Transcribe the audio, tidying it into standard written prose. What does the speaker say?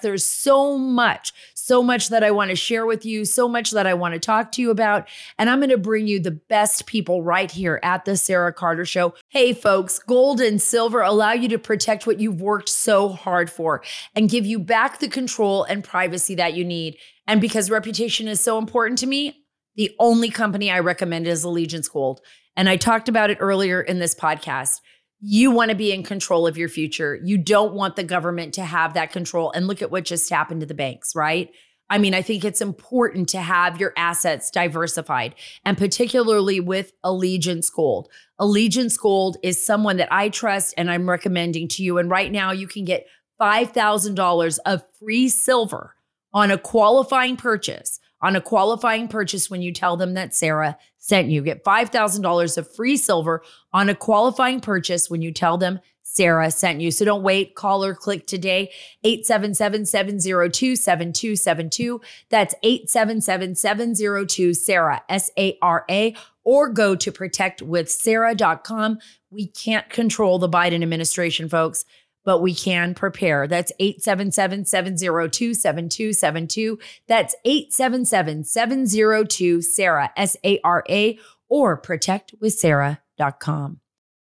There's so much that I want to share with you, so much that I want to talk to you about. And I'm going to bring you the best people right here at the Sarah Carter Show. Hey, folks, gold and silver allow you to protect what you've worked so hard for and give you back the control and privacy that you need. And because reputation is so important to me, the only company I recommend is Allegiance Gold. And I talked about it earlier in this podcast. You want to be in control of your future. You don't want the government to have that control. And look at what just happened to the banks, right? I mean, I think it's important to have your assets diversified, and particularly with Allegiance Gold. Allegiance Gold is someone that I trust and I'm recommending to you. And right now you can get $5,000 of free silver on a qualifying purchase. When you tell them that Sarah sent you. Get $5,000 of free silver on a qualifying purchase when you tell them Sarah sent you. So don't wait. Call or click today. 877-702-7272. That's 877-702-SARAH, SARA, or go to protectwithsarah.com. We can't control the Biden administration, folks, but we can prepare. That's 877-702-7272. That's 877-702-SARAH, SARA, or protectwithsarah.com.